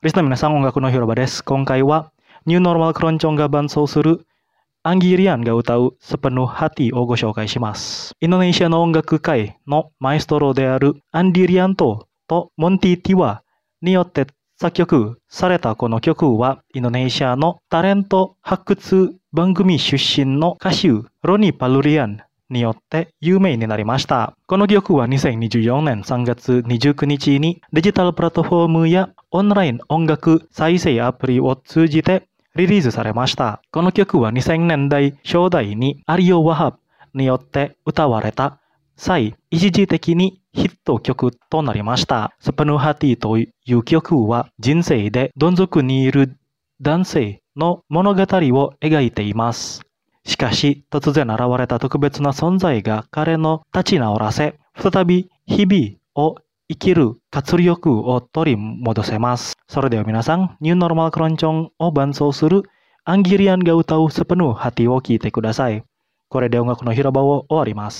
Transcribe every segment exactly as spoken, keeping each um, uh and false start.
リスナー皆さん、音楽の広場です。今回はニューノーマルクロンチョンが伴奏するアンギリアンが歌うSepenuh Hatiをご紹介します。インドネシアの音楽界のマエストロであるアンディリアントとモンティ・ティワによって作曲されたこの曲は、インドネシアのタレント発掘番組出身の歌手ロニー・パルリアンによって有名になりました。この曲はにせんにじゅうよねんさんがつにじゅうくにちにデジタルプラットフォームやオンライン音楽再生アプリを通じてリリースされました。この曲はにせんねんだい初代にアリオ・ワハブによって歌われた際、一時的にヒット曲となりました。Sepenuh Hatiという曲は人生でどん底にいる男性の物語を描いています。しかし、突然現れた特別な存在が彼の立ち直らせ、再び日々を生きる活力を取り戻せます。それでは皆さん、ニューノーマルクロンチョンを伴奏するアンギリアンが歌うSepenuh Hatiを聴いてください。これで音楽の広場を終わります。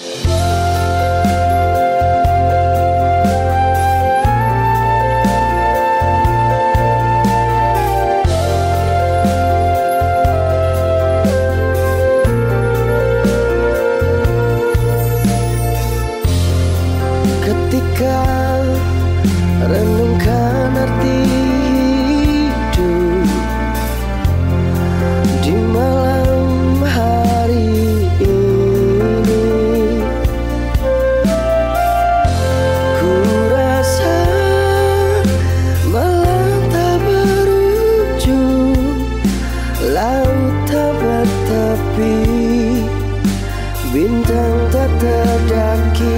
Ketika renungkan arti hidup di malam hari ini, ku rasa malam tak berujung, laut tak bertepi, bintang tak terdaki.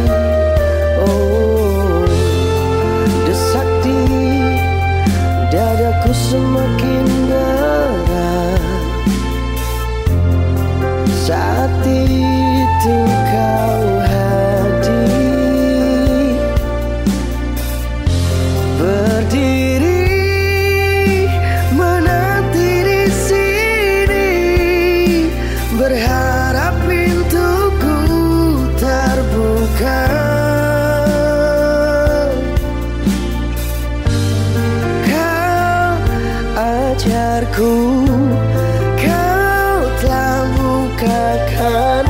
Oh, desak di dadaku semakin berat saat itu kau hadir, berdiri menanti di sini, berharap pintuku terbuka. Ajarku, kau telah bukakan